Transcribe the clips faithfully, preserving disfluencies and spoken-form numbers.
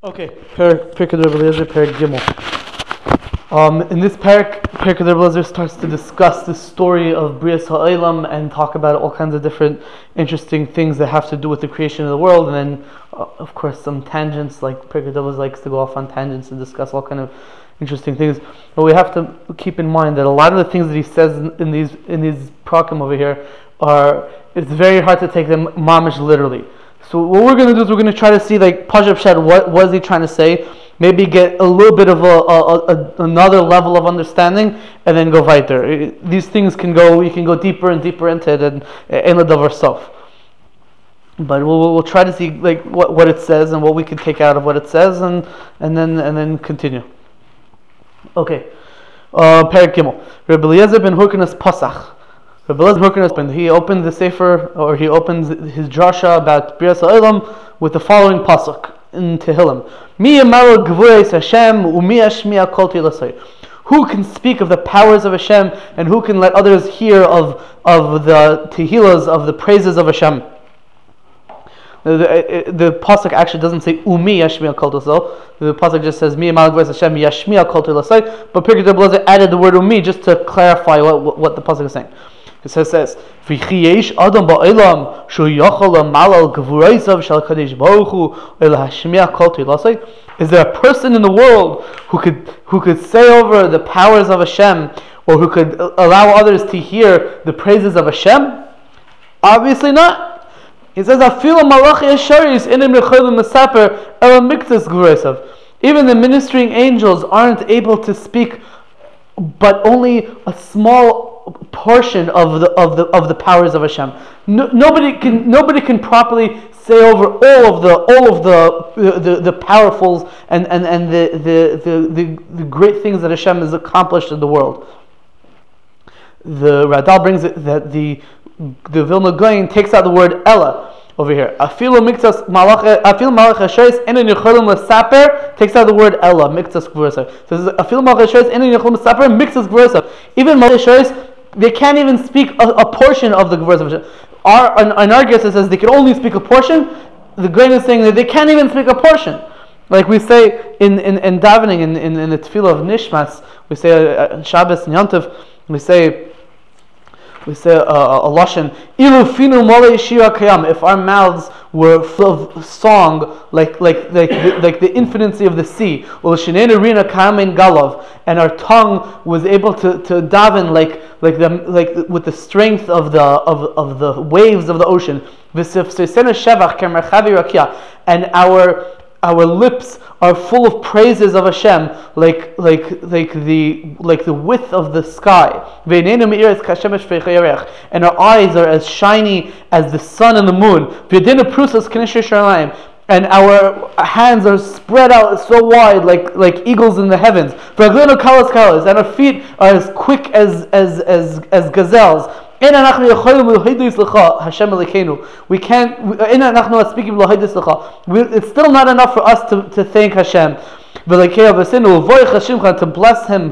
Okay, Perek Rebbe Eliezer, Perek Gimel. Um, in this Perek, Perek Rebbe Eliezer starts to discuss the story of Brias Ha'olam and talk about all kinds of different interesting things that have to do with the creation of the world, and then, uh, of course, some tangents. Like Perek Rebbe Eliezer likes to go off on tangents and discuss all kind of interesting things. But we have to keep in mind that a lot of the things that he says in, in these in these prakim over here are it's very hard to take them mamish literally. So what we're going to do is we're going to try to see, like, Pashup Pshat, what was he trying to say? Maybe get a little bit of a, a, a another level of understanding, and then go weiter. These things can go, you can go deeper and deeper into it, and in the davar sof. But we'll we'll try to see like what, what it says and what we can take out of what it says, and and then and then continue. Okay, uh, Perek Gimel. Rebbe Eliezer ben Hurkanas Pasach. Rebbe Eliezer ben Hurkanas opened. He opened the sefer, or he opened his drasha about Brias Ha'olam with the following pasuk in Tehillim: Mi yamaru gvuros Hashem u'mi yashmi'a kol tilasei. Who can speak of the powers of Hashem, and who can let others hear of of the tehillas, of the praises of Hashem? The, the, the pasuk actually doesn't say umi yashmi'a kol tilasei. The pasuk just says mi yamaru gvuros Hashem yashmi'a kol tilasei. But Perek Rebbe Eliezer added the word umi just to clarify what what, what the pasuk is saying. It says, says Adam ba'olam shu yachol malal gvurosav shel kadosh baruch hu elahashmiach kol tilasei. Is there a person in the world who could who could say over the powers of Hashem, or who could allow others to hear the praises of Hashem? Obviously not. He says, "Afilu malachi yesharis inim necholim mesaper el miktas gvurosav." Even the ministering angels aren't able to speak, but only a small portion of the of the of the powers of Hashem. No, nobody can nobody can properly say over all of the all of the the, the powerfuls and, and, and the, the, the, the, the great things that Hashem has accomplished in the world. The Radal brings it that the the Vilna Gaon takes out the word Ella over here. Afilu miktas malach afilu malach hashois enen yicholim lesaper takes out the word Ella miktas gvurosav. So afilu malach hashois enen yicholim lesaper miktas gvurosav. Even malach hashois, they can't even speak a, a portion of the gvuros of Hashem. Our, in, in our guess it says they can only speak a portion. The Gaon is saying that they can't even speak a portion. Like we say in, in, in davening, in, in, in the tefillah of Nishmas, we say uh, Shabbos and Yom Tov, we say we say uh, a lashon, Ilu finu mole shira kayam. If our mouths were full of song, like like like the, like the infinity of the sea, and our tongue was able to, to daven like like the like with the strength of the of, of the waves of the ocean, and our our lips are full of praises of Hashem, like like like the like the width of the sky, and our eyes are as shiny as the sun and the moon, and our hands are spread out so wide, like like eagles in the heavens, and our feet are as quick as as as, as gazelles. We can't. We, it's still not enough for us to, to thank Hashem, to bless Him.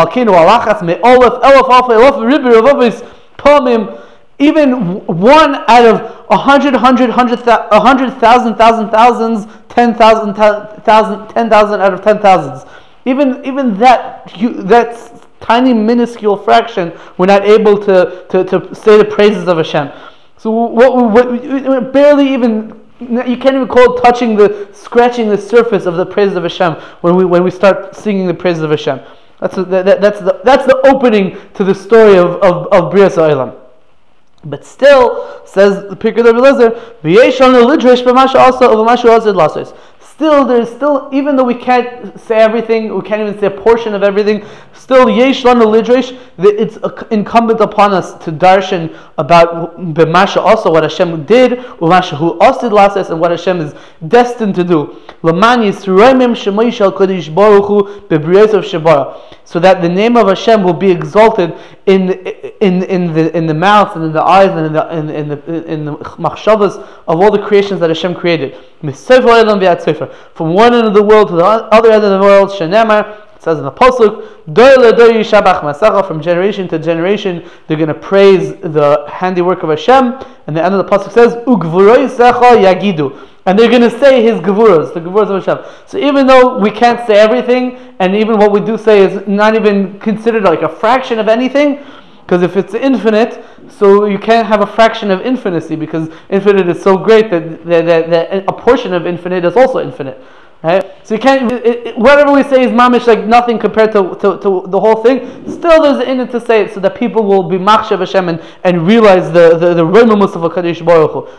Even one out of a hundred, hundred, hundred, a hundred thousand, thousand, thousands, ten thousand, thousand, ten thousand out of ten thousands. Even even that that's tiny minuscule fraction, we're not able to, to, to say the praises of Hashem. So what, what barely even, you can't even call it touching the, scratching the surface of the praises of Hashem when we when we start singing the praises of Hashem. That's that, that, that's the that's the opening to the story of of, of Brias Ha'olam. But still, says the Perek Rebbe Eliezer, v'yesh lanu lidrosh b'mashu asa u'b'mashu asad lasos. Still, there's still, even though we can't say everything, we can't even say a portion of everything, still, yesh lanu lidrosh, it's incumbent upon us to darshan about b'mashu also what Hashem did, u'mashu hu asad lasos, and what Hashem is destined to do. L'man yisraimim shemoy shel kadosh baruch hu b'briyosav shebara, so that the name of Hashem will be exalted in in in the in the mouth and in the eyes and in the in, in the in the machshavas of all the creations that Hashem created. From one end of the world to the other end of the world, Shenemar It says in the pasuk, "Dor ledor yishabach masacha," from generation to generation, they're going to praise the handiwork of Hashem. And the end of the pasuk says, "Ugvuroisecha yagidu," and they're going to say His gevuros, the gevuros of Hashem. So even though we can't say everything, and even what we do say is not even considered like a fraction of anything, because if it's infinite, so you can't have a fraction of infinicy, because infinite is so great that, that, that, that a portion of infinite is also infinite. Right? So you can't, it, it, whatever we say is mamish like nothing compared to, to, to the whole thing. Still there's in it to say it so that people will be machshav Hashem and, and realize the the the reimamus of HaKadosh Baruch Hu.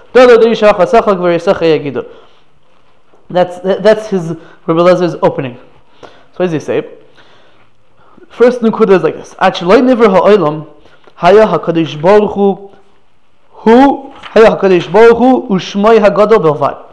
That's that's his Rebbe Elazar's opening. So what does he say? First nukuda is like this: Ach lo nivra ha'olam haya HaKadosh Baruch Hu hu haya HaKadosh Baruch Hu u'shmoi hagadol belvad.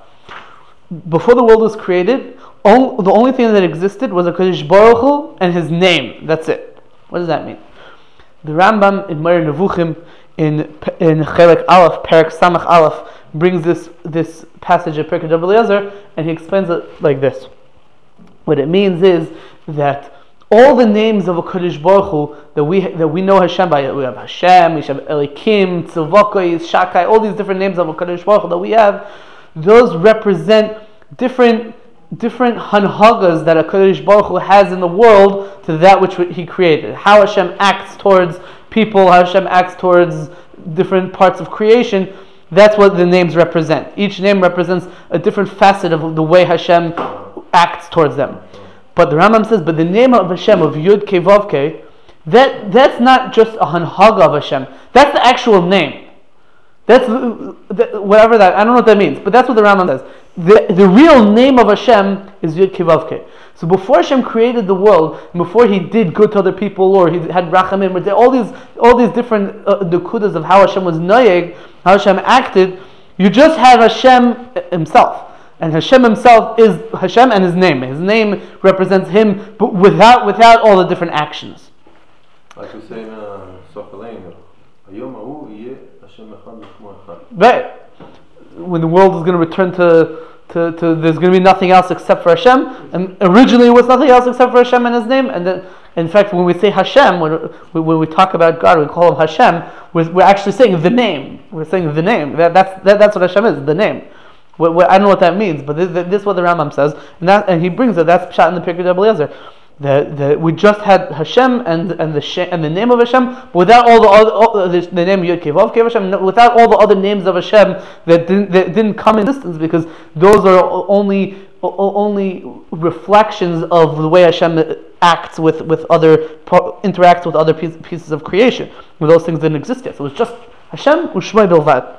Before the world was created, all, the only thing that existed was HaKadosh Baruch Hu and His name. That's it. What does that mean? The Rambam in Moreh Nevuchim in in Chelek Aleph, Perek Samach Aleph, brings this this passage of Pirkei Rebbe Eliezer, and he explains it like this. What it means is that all the names of HaKadosh Baruch Hu that we that we know Hashem by, we have Hashem, we have Elikim, Tzivokoi, Shakai, all these different names of HaKadosh Baruch Hu that we have. Those represent different different hanhagas that HaKadosh Baruch Hu has in the world to that which He created. How Hashem acts towards people, how Hashem acts towards different parts of creation. That's what the names represent. Each name represents a different facet of the way Hashem acts towards them. But the Rambam says, but the name of Hashem, of Yud Kei Vav Kei, that, that's not just a hanhaga of Hashem. That's the actual name. That's whatever that, I don't know what that means, but that's what the Rambam says. The, the real name of Hashem is Yud Kei Vav Kei. So before Hashem created the world, before He did good to other people, or He had rachamim, or all these all these different uh, nekudas of how Hashem was noyeg, how Hashem acted, you just have Hashem Himself. And Hashem Himself is Hashem and His name. His name represents Him, but without without all the different actions. Like we say in Sof Aleinu, Hayom Ha'u Yeh Hashem Echad L'chmo Echad. Right. When the world is going to return to, to, to there's going to be nothing else except for Hashem. And originally it was nothing else except for Hashem and His name. And then, in fact, when we say Hashem, when we, when we talk about God, we call Him Hashem. We're, we're actually saying the name. We're saying the name. That, that's that, that's what Hashem is, the name. What, what, I don't know what that means, but this, this is what the Rambam says, and that and he brings it. That's pshat in the Pirkei Rebbe Eliezer. That that we just had Hashem and and the she, and the name of Hashem, but without all the other all the, the name Yud Kei Vav Kei Hashem, without all the other names of Hashem that didn't that didn't come in existence, because those are only only reflections of the way Hashem acts with with other interacts with other pieces of creation. Where those things didn't exist yet, so it was just Hashem u'shmoi bilvad.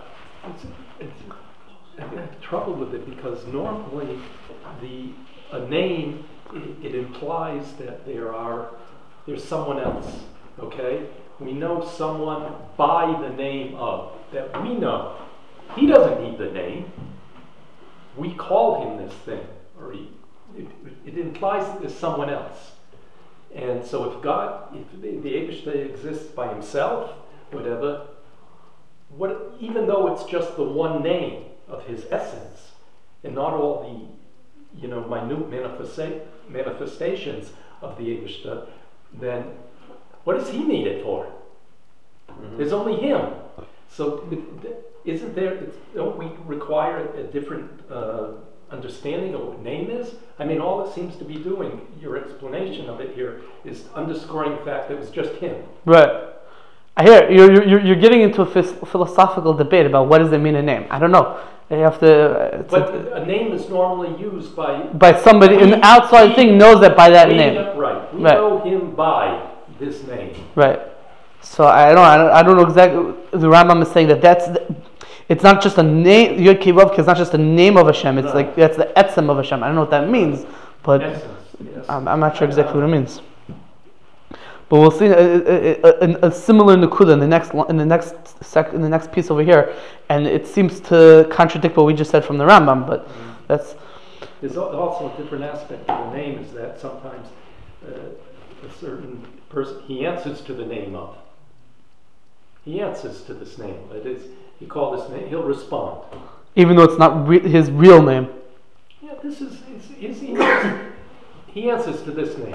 Trouble with it because normally the a name it, it implies that there are there's someone else. Okay, we know someone by the name of that we know. He doesn't need the name. We call him this thing, or he, it, it implies that there's someone else. And so if God, if the, the Eibishter exists by Himself, whatever, what even though it's just the one name of His essence, and not all the, you know, minute manifesta- manifestations of the Eibishter, then what does He need it for? Mm-hmm. There's only Him. So isn't there, don't we require a different uh, understanding of what name is? I mean, all it seems to be doing, your explanation of it here, is underscoring the fact that it was just Him. Right. I hear you're, you're, you're getting into a philosophical debate about what does it mean a name. I don't know. You have to. Uh, but a, a name is normally used by by somebody. We, an outside we, thing knows that by that we, name. Right. We right. know Him by this name. Right. So I don't. I don't, I don't know exactly. The Rambam is saying that that's. The, it's not just a name. Yud Kei Vav Kei is not just a name of Hashem. It's no. like that's the etzem of Hashem. I don't know what that means, but Essence, yes. I'm, I'm not sure exactly what it means. But we'll see a, a, a, a similar nukuda in the next in the next sec, in the next piece over here, and it seems to contradict what we just said from the Rambam. But mm-hmm. that's. There's also a different aspect of the name is that sometimes uh, a certain person he answers to the name of. He answers to this name. It is you call this name, he'll respond. Even though it's not re- his real name. Yeah, this is, is, is he, answers, he answers to this name.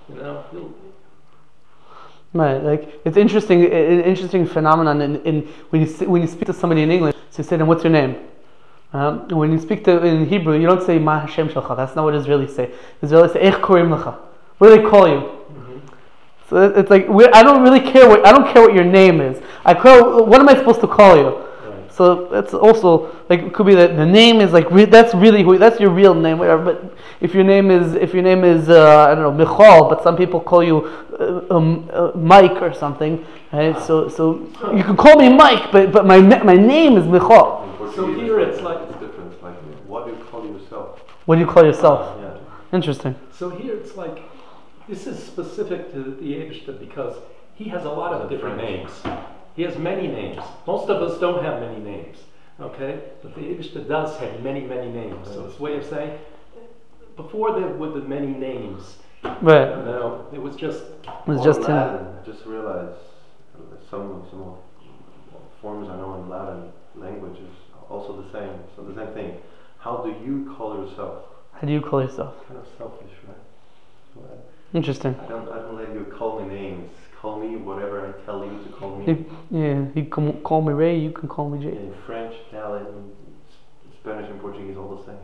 You know, he'll, Right, like it's interesting, an interesting phenomenon in, in when you when you speak to somebody in English, so you say to them, "What's your name?" Um, when you speak to in Hebrew, you don't say "Ma Hashem Shalcha." That's not what Israelis say. Israelis say "Ech Korim Lecha." What do they call you? Mm-hmm. So it's like we're, I don't really care what I don't care what your name is. I call, what am I supposed to call you? Right. So that's also like it could be that the name is like re, that's really who that's your real name, whatever. But if your name is if your name is uh, I don't know Michal, but some people call you uh, um, uh, Mike or something, right? So so you can call me Mike, but but my my name is Michal. So here it's like it's different. It's like what do you call yourself? What do you call yourself? Yeah. Interesting. So here it's like this is specific to the Eibishter because he has a lot of different names. He has many names. Most of us don't have many names, okay? But the Eibishter does have many, many names. So it's a way of saying, before there were the many names, right? You know, it was just. It was Or just Latin. him. I just realized some some of forms I know in Latin language is also the same. So the same thing. How do you call yourself? How do you call yourself? Kind of selfish, right? So I, Interesting. I don't I don't let you call me names. Call me whatever I tell you to call me. You, yeah, you can call me Ray. You can call me Jay. In French, Italian, Spanish, and Portuguese, all the same.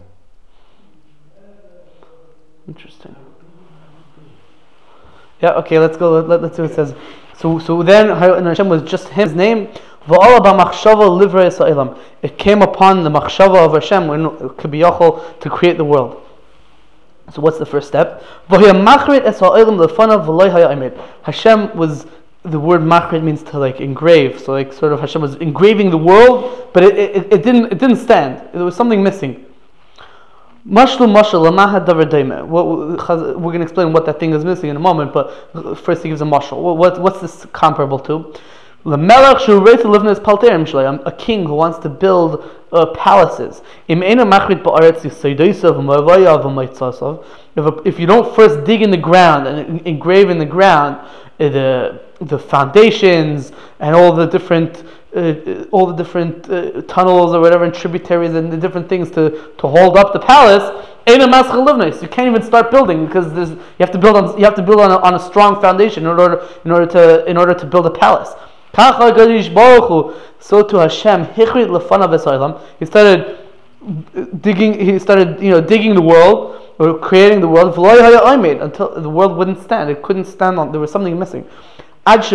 Interesting. Yeah. Okay. Let's go. Let, let, let's see what it says. So so then Hashem was just his name. It came upon the machshava of Hashem when Kibiyachol to create the world. So what's the first step? Hashem was, the word machrit means to like engrave. So like sort of Hashem was engraving the world, but it, it, it didn't it didn't stand. There was something missing. Mashlu mashal lamaha davar daima. We're going to explain what that thing is missing in a moment, but first he gives a mashal. What, what's this comparable to? A king who wants to build uh, palaces. If, if you don't first dig in the ground and engrave in the ground uh, the the foundations and all the different uh, all the different uh, tunnels or whatever and tributaries and the different things to, to hold up the palace, you can't even start building because there's, you have to build on you have to build on a, on a strong foundation in order in order to in order to build a palace. So to Hashem, he started digging. He started, you know, digging the world or creating the world until the world wouldn't stand. It couldn't stand on. There was something missing. Until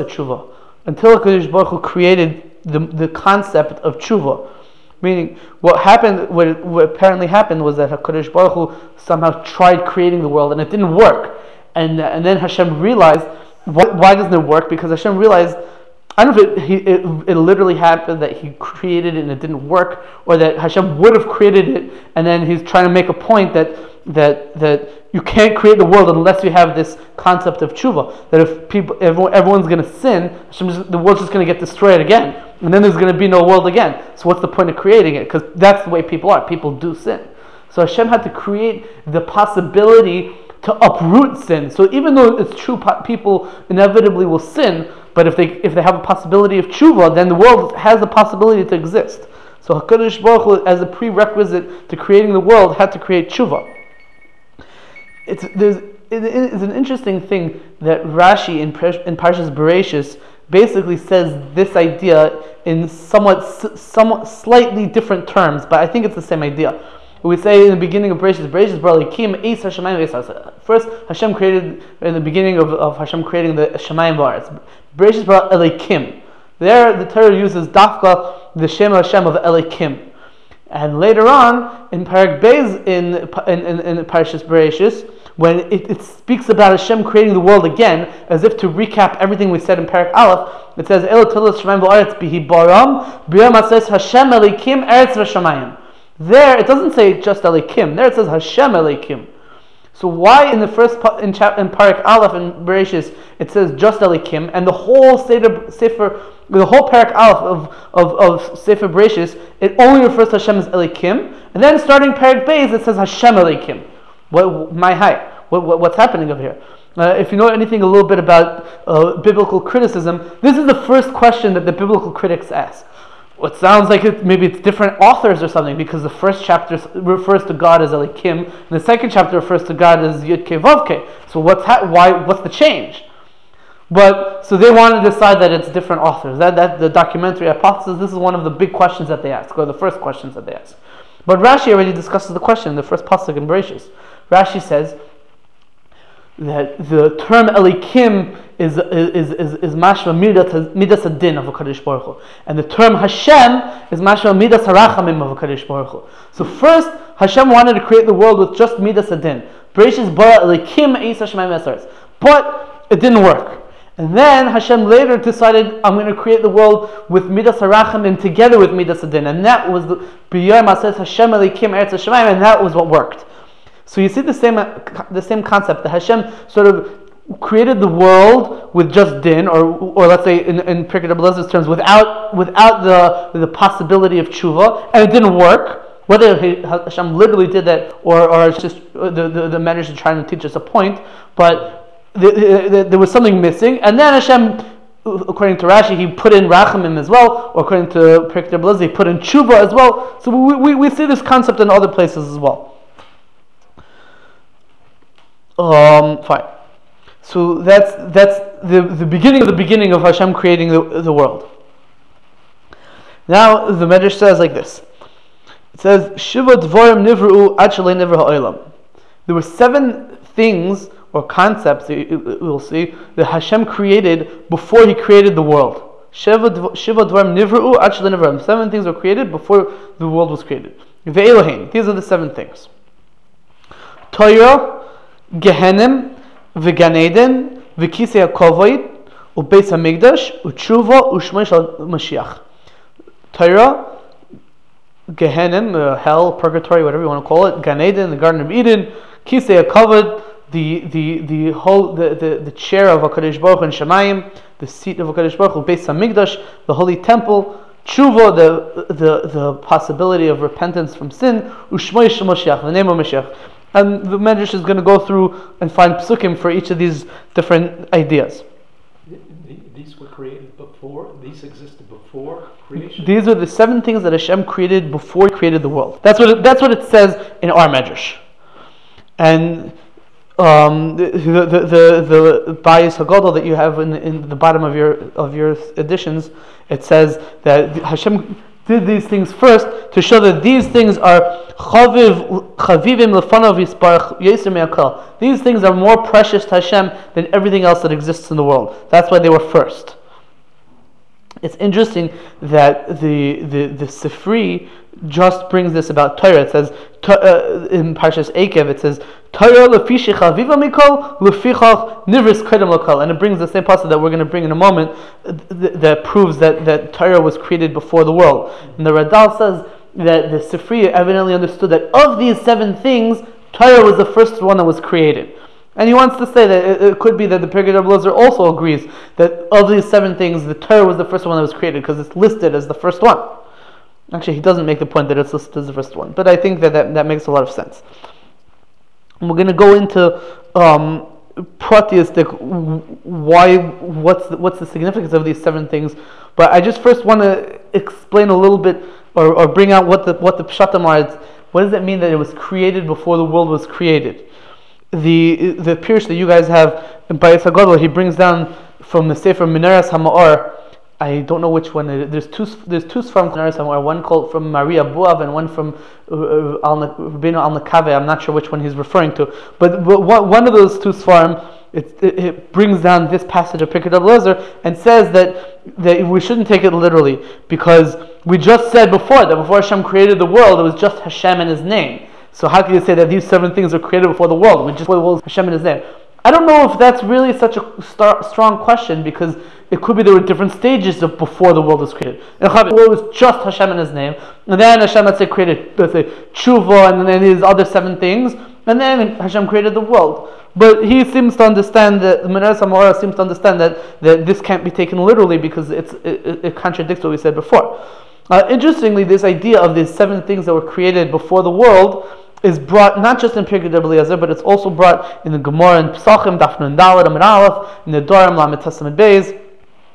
Hakadosh Baruch Hu created the the concept of tshuva. Meaning, what happened, what, what apparently happened was that Hakadosh Baruch Hu somehow tried creating the world and it didn't work. And and then Hashem realized, why, why doesn't it work? Because Hashem realized, I don't know if it, he, it, it literally happened that he created it and it didn't work, or that Hashem would have created it, and then he's trying to make a point that that that you can't create the world unless you have this concept of tshuva. That if people, everyone, everyone's going to sin, Hashem's, the world's just going to get destroyed again, and then there's going to be no world again. So what's the point of creating it? Because that's the way people are. People do sin. So Hashem had to create the possibility to uproot sin. So even though it's true, people inevitably will sin, but if they if they have a possibility of tshuva, then the world has the possibility to exist. So HaKadosh Baruch Hu, as a prerequisite to creating the world, had to create tshuva. It's there's it is an interesting thing that Rashi in in Parshas Bereshis basically says this idea in somewhat somewhat slightly different terms, but I think it's the same idea. We say in the beginning of Bereshis, Bereshis bara Elikim eis hashamayim v'eis. First, Hashem created, in the beginning of, of Hashem creating the Shamayim v'aretz. Bereshis bara Elikim. There, the Torah uses dafka, the Shem Hashem of Elikim. And later on, in Parak Beis, in in in, in Parashas Bereshis, when it, it speaks about Hashem creating the world again, as if to recap everything we said in Parak Aleph, it says El Tolos Shamayim v'aretz bihi baram b'yom ases Hashem Elikim eretz v'shamayim. There, it doesn't say just Elikim. There it says Hashem Elikim. So why in the first in chap in Parak Aleph in Bereshis it says just Elikim, and the whole Sefer, Sefer the whole Parak Aleph of of, of Sefer Bereshis it only refers to Hashem as Elikim, and then starting Parak Beis it says Hashem Elikim. What my height? What, what what's happening over here? Uh, if you know anything a little bit about uh, biblical criticism, this is the first question that the biblical critics ask. it sounds like it, maybe it's different authors or something, because the first chapter refers to God as Elikim, and the second chapter refers to God as Yud-Kei Vav-Kei. So what's ha- why? What's the change? But so they want to decide that it's different authors. That that the documentary hypothesis. This is one of the big questions that they ask, or the first questions that they ask. But Rashi already discusses the question in the first pasuk in Bereshis. Rashi says that the term Elikim is is is is mashma midas midas adin of HaKadosh Baruch Hu, and the term Hashem is mashma midas harachamim of HaKadosh Baruch Hu. So first, Hashem wanted to create the world with just midas adin. Bereshis bara Elikim eis Hashemayim esaretz, but it didn't work. And then Hashem later decided, I'm going to create the world with midas harachamim together with midas adin, and that was the b'yom aseh Hashem Elikim eretz Hashemayim, and that was what worked. So you see the same the same concept, that Hashem sort of created the world with just din, or or let's say in, in Pirkei Elazar's terms, without without the the possibility of tshuva, and it didn't work. Whether he, Hashem literally did that, or or it's just the the, the Medrash is trying to teach us a point, but the, the, the, there was something missing, and then Hashem, according to Rashi, he put in rachamim as well, or according to Pirkei Elazar, he put in tshuva as well. So we, we we see this concept in other places as well. Um, fine. So that's that's the, the beginning of the beginning of Hashem creating the, the world. Now the Medrash says like this. It says, Shiva dvorim nivru ad shelei nivra ha'olam. There were seven things or concepts, we'll see, that Hashem created before He created the world. Shiva dvorim nivru ad shelei nivra ha'olam. Seven things were created before the world was created. Ve'elohein. These are the seven things. Torah, Gehenim, V'Gan Eden, V'Kisei HaKovod, U'Beis HaMikdash, U'Tshuva, U'Shmoi Shel Mashiach. Torah, Gehenim, uh, hell, purgatory, whatever you want to call it, Gan Eden, the Garden of Eden, Kisei HaKovod, the the the whole the, the, the chair of HaKadosh Baruch Hu in Shemayim, the seat of HaKadosh Baruch Hu, Beis HaMikdash, the holy temple, Tshuva, the the the possibility of repentance from sin, U'Shmoi Shel Mashiach, the name of Mashiach. And the Medrash is going to go through and find psukim for each of these different ideas. These were created before, these existed before creation? These are the seven things that Hashem created before He created the world. That's what it, that's what it says in our Medrash. And um, the the the, the Bayis Hagadol that you have in, in the bottom of your of your editions, it says that Hashem did these things first to show that these things are chaviv chavivim lefanav yisbarach yeser me'akal. These things are more precious to Hashem than everything else that exists in the world. That's why they were first. It's interesting that the the the Sifri just brings this about Torah. It says uh, in Parshas Eikev, it says Torah lefishi chaviva mikol lefichach nivris kedem lokal, and it brings the same passage that we're going to bring in a moment th- that proves that, that Torah was created before the world. And the Radal says that the Sifri evidently understood that of these seven things, Torah was the first one that was created. And he wants to say that it, it could be that the Pirkei Elazar also agrees that of these seven things, the Torah was the first one that was created because it's listed as the first one. Actually, he doesn't make the point that it's listed as the first one, but I think that that, that makes a lot of sense. And we're going to go into um, pratistic, why, what's the, what's the significance of these seven things. But I just first want to explain a little bit, or, or bring out what the what the pshatim are. What does it mean that it was created before the world was created? The the Pirush that you guys have in Bayis HaGadol, he brings down from the Sefer Minaras HaMa'or. I don't know which one. It is. There's two. There's two from Minaras HaMa'or. One called from Maria Buav and one from uh, Al Rabbeinu Al Nakave. I'm not sure which one he's referring to. But, but one of those two svarim, it, it, it brings down this passage of Pirkei Elazar and says that that we shouldn't take it literally, because we just said before that before Hashem created the world, it was just Hashem and His name. So how can you say that these seven things were created before the world? We just before the world, Hashem and His name. I don't know if that's really such a star, strong question, because it could be there were different stages of before the world was created. And the world was just Hashem and His name, and then Hashem, let's say, created, let's say, tshuva, and then His other seven things, and then Hashem created the world. But he seems to understand that the Minaras HaMa'or seems to understand that, that this can't be taken literally, because it's it, it contradicts what we said before. Uh, interestingly, this idea of these seven things that were created before the world is brought not just in Pirkei Elazar, but it's also brought in the Gemara and Pesachim, Daf Nun Daled Amud Aleph, in the Dorim Lamed Tes Amud Beis,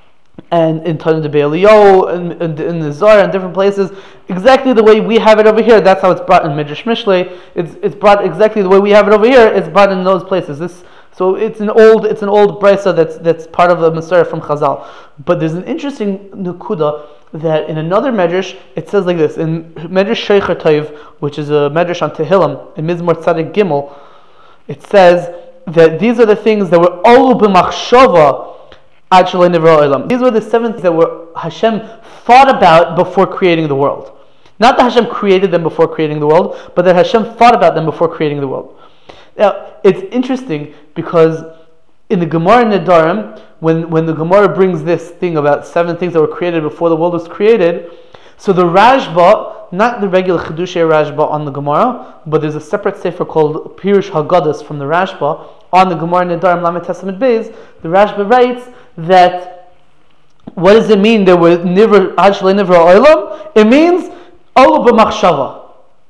and in Tanakh Be'elio, and in, in, in the Zohar, and different places, exactly the way we have it over here. That's how it's brought in Midrash Mishlei. It's it's brought exactly the way we have it over here. It's brought in those places. This so it's an old it's an old brisa that's that's part of the Masorah from Chazal. But there's an interesting nukuda that in another Medrash it says like this in Medrash Sheikher Tov, which is a Medrash on Tehillim in Mizmor Tzadik Gimel. It says that these are the things that were all b'machshava. These were the seven things that were Hashem thought about before creating the world. Not that Hashem created them before creating the world, but that Hashem thought about them before creating the world. Now, it's interesting because in the Gemara Nedarim, when, when the Gemara brings this thing about seven things that were created before the world was created, so the Rashba, not the regular Chedushay Rashba on the Gemara, but there's a separate sefer called Pirush Haggadah from the Rashba on the Gemara Nedarim Lamed Testament Beis. The Rashba writes that what does it mean there were nivra actually nivra olam? It means olu b'machshava.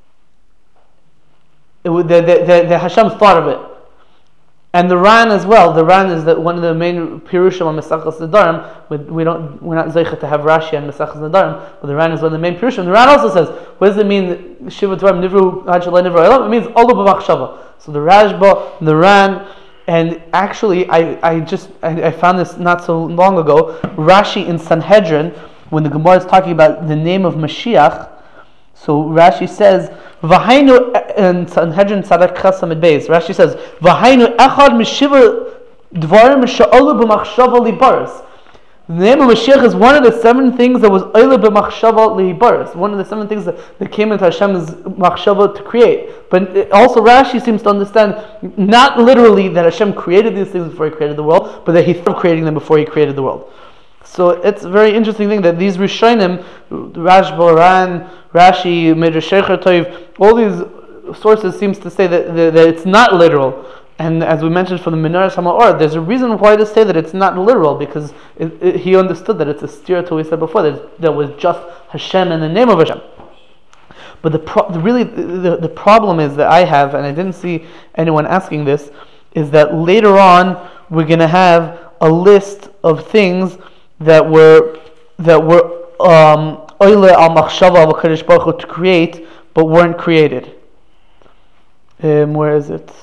It would the, the, the, the Hashem thought of it, and the Ran as well. The Ran is that one of the main pirushim on Mesachas Nedarim. We, we don't we're not zeicha to have Rashi on Mesachas Nedarim, but the Ran is one of the main pirushim. The Ran also says, what does it mean Shiva Dvarim nivru actually nivra olam? It means olu b'machshava. So the Rashba, the Ran. And actually, I, I just I, I found this not so long ago. Rashi in Sanhedrin, when the Gemara is talking about the name of Mashiach, so Rashi says, "V'hainu," in Sanhedrin Tzadak Chasamid Beis. Rashi says, "V'hainu echad mishiva dvarim she'olu b'machshava libaris." The name of Mashiach is one of the seven things that was oile b'machshava libaris. One of the seven things that, that came into Hashem's machshava to create. But it, also Rashi seems to understand not literally that Hashem created these things before He created the world, but that He thought of creating them before He created the world. So it's a very interesting thing that these Rishonim, Rashba, Ran, Rashi, Midrash Sheikher Tov, all these sources seems to say that, that, that it's not literal. And as we mentioned from the Menorah Hama'or, there's a reason why to say that it's not literal, because it, it, he understood that it's a steer to what we said before, that there was just Hashem and the name of Hashem. But the, pro- the really the, the problem is that I have, and I didn't see anyone asking this, is that later on we're going to have a list of things that were that were um, oile al machshava of HaKadosh Baruch Hu to create, but weren't created. Um, where is it?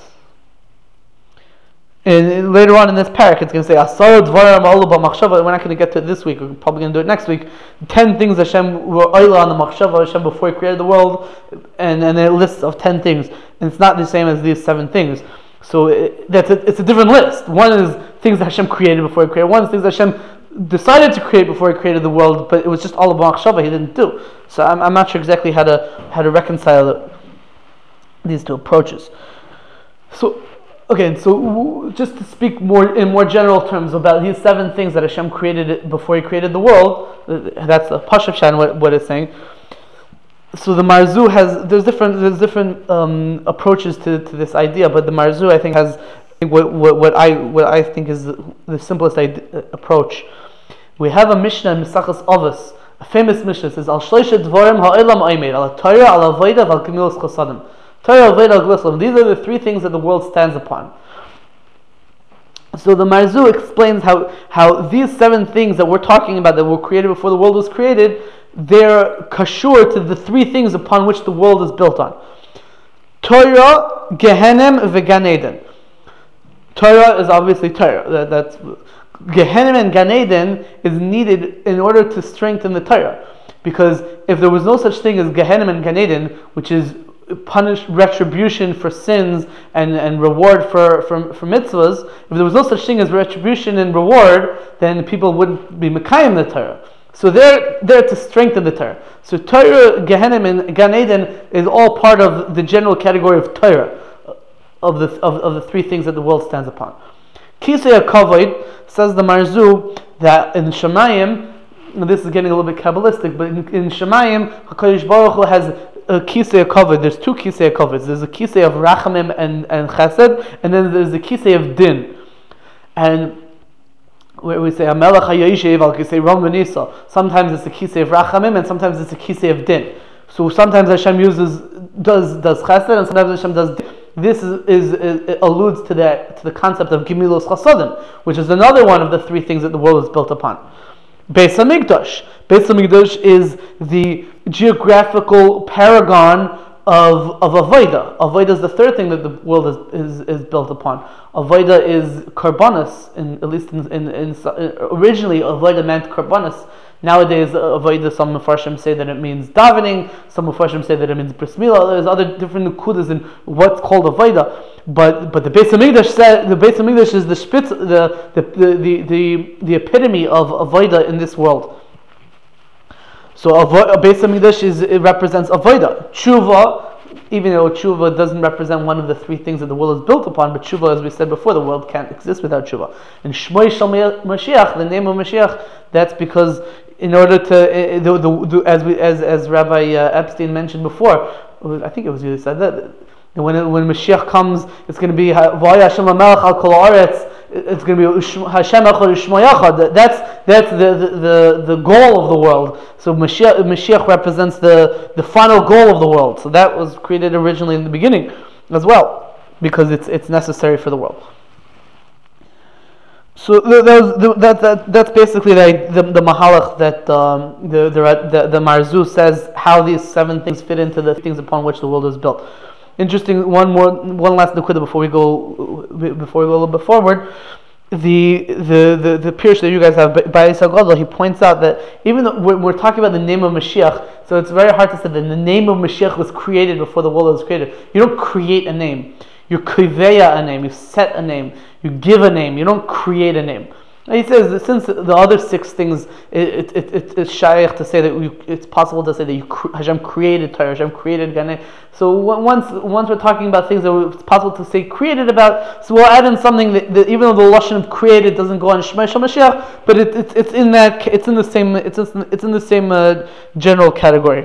And later on in this parak, it's going to say Asar Dvarim Olu B'Machshava. We're not going to get to it this week. We're probably going to do it next week. Ten things Hashem were oila on the Machshava Hashem before He created the world, and and a list of ten things. And it's not the same as these seven things. So it, that's a, it's a different list. One is things that Hashem created before He created. One is things that Hashem decided to create before He created the world, but it was just all about Machshava He didn't do. So I'm I'm not sure exactly how to how to reconcile it, these two approaches. So. Okay, so just to speak more in more general terms about these seven things that Hashem created before He created the world, that's the Pashup Shan what, what it's saying. So the Marzu has there's different there's different um, approaches to, to this idea, but the Marzu I think has what what, what I what I think is the, the simplest idea, approach. We have a Mishnah in Mesachas Avos, a famous Mishnah. It says Al Shloisha Dvarim Ha'olam Oimed Al Torah Al Avodah Al Gemilas Chosadim. These are the three things that the world stands upon. So the Marzu explains how, how these seven things that we're talking about that were created before the world was created, they're kashur to the three things upon which the world is built on. Torah, Gehenim, Vegan Eden. Torah is obviously Torah. That, that's Gehenim and Gan Eden is needed in order to strengthen the Torah. Because if there was no such thing as Gehenim and Gan Eden, which is punish retribution for sins and, and reward for, for, for mitzvahs, if there was no such thing as retribution and reward, then people wouldn't be Mekayim the Torah. So they're there to strengthen the Torah. So Torah, Gehenim, and Gan Eden is all part of the general category of Torah, of the of, of the three things that the world stands upon. Kisei HaKavod, says the Marzu, that in Shemayim, and this is getting a little bit Kabbalistic, but in, in Shemayim, HaKadosh Baruch Hu has a Kisei HaKavod. There's two Kisei HaKavods. There's a Kisei of Rachamim and, and Chesed, and then there's the Kisei of Din. And where we say Hamelach HaYoshev al Kisei Ram v'Nisa. Sometimes it's the Kisei of Rachamim, and sometimes it's the Kisei of Din. So sometimes Hashem uses does does Chesed, and sometimes Hashem does Din. This is, is, is alludes to the to the concept of Gemilos Chasadim, which is another one of the three things that the world is built upon. Beis Hamikdash. Beis Hamikdash is the geographical paragon of of Avodah. Avodah is the third thing that the world is is, is built upon. Avodah is karbanos, in, at least in, in, in originally Avodah meant karbanos. Nowadays, Avodah, some Mefarshim say that it means davening, some Mefarshim say that it means bris milah. There's other different nekudas in what's called Avodah. But but the Beis Hamikdash said the Beis Hamikdash is the spitz, the the the the, the, the epitome of Avodah in this world. So Avo- Beis Hamikdash is it represents Avodah. Tshuva, even though tshuva doesn't represent one of the three things that the world is built upon, but tshuva, as we said before, the world can't exist without tshuva. And Shmoi Shel Mashiach, the name of Mashiach, that's because in order to, uh, the, the, the, as we as as Rabbi uh, Epstein mentioned before, I think it was you that said that. When it, when Mashiach comes, it's going to be V'aya Hashem HaMelech Al Kol Haaretz. It's going to be Hashem Echad U'Shmo Yachad. That's that's the, the, the, the goal of the world. So Mashiach, Mashiach represents the, the final goal of the world. So that was created originally in the beginning as well, because it's it's necessary for the world. So that, that, that that's basically the the, the mahalach that um, the, the the the Marzu says how these seven things fit into the things upon which the world is built. Interesting. One more, one last nekuda before we go, before we go a little bit forward. The the the the Pirush that you guys have by Yisrael Gadol, he points out that even though we're, we're talking about the name of Mashiach, so it's very hard to say that the name of Mashiach was created before the world was created. You don't create a name. You kiveya a name. You set a name. You give a name. You don't create a name. And he says that since the other six things, it, it, it, it's shaykh to say that we, it's possible to say that you, Hashem created Torah, Hashem created Gan Eden. So once once we're talking about things that it's possible to say created about, so we'll add in something that, that even though the lashon of created doesn't go on Shema Shel Mashiach, but it, it, it's in that it's in the same it's in, it's in the same uh, general category.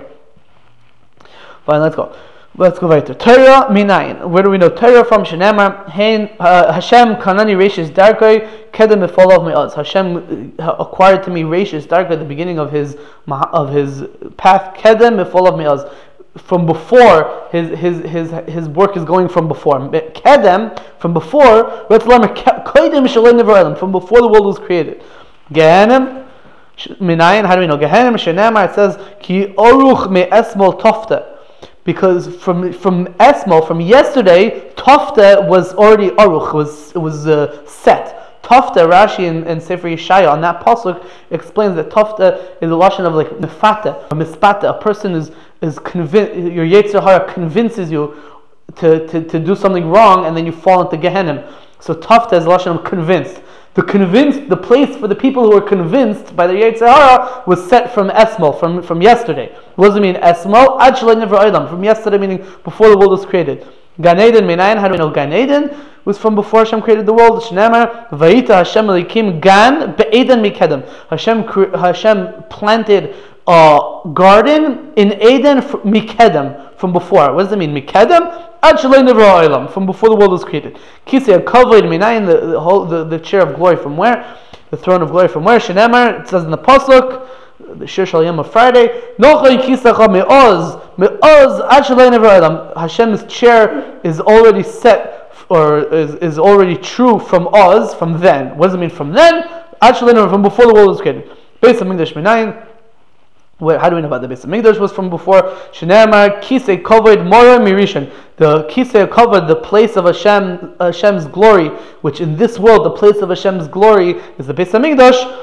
Fine, let's go. Let's go weiter. Torah minayin. Where do we know Torah from? Shenamar Hein Hashem Kanani Reishis Darkei Kedem Mefolav Me'az. Hashem acquired to me Reishis Darkei at the beginning of his of his path. Kedem Mefolav Me'az. From before his his his his work is going from before. Kedem from before. Let's learn Kedem Shalei Never Elam, from before the world was created. Gehenim minayin. How do we know Gehenim? Shenamar, it says Ki Oruch Me'esmol Tofta. Because from from Esmo, from yesterday, Tofta was already aruch, was it was uh, set. Tofta, Rashi and, and Sefer Yeshaya on that pasuk explains that Tofta is a lashon of like nefata, a mispata. A person is is convinced, your Yetzer Hara convinces you to, to, to do something wrong, and then you fall into Gehenim. So Tofta is a lashon of convinced. The convinced, the place for the people who were convinced by the Yetzer Hara was set from Esmo, from, from yesterday. What does it mean? Esmo, Ad Shalei Never Olam, from yesterday, meaning before the world was created. Gan Eden, Minayin, how do we know Gan Eden was from before Hashem created the world? Shneimar, Vayita Hashem Elikim Gan Be'eden Mikedem. Hashem Hashem planted a garden in Eden Mikedem, from before. What does it mean? Mikedem? Ad Shalei Never Olam, from before the world was created. Kisei Kavod Minayin, the the whole the, the chair of glory from where? The throne of glory from where? Shneimar, it says in the pasuk, the Shir Shal Yom of Friday, Nochoi Kisacha Me'oz, Me'oz Ad Shalei Never Olam. Hashem's chair is already set, or is, is already true from Oz, from then. What does it mean from then? Ad Shalei Never, from before the world was created. Beis Hamikdash Minayin. Wait, how do we know about the Beis Hamikdash was from before? Shneimar Kisei Kavod Mora Mirishan. The Kisei Kavod, the place of Hashem, Hashem's glory, which in this world, the place of Hashem's glory is the Beis Hamikdash.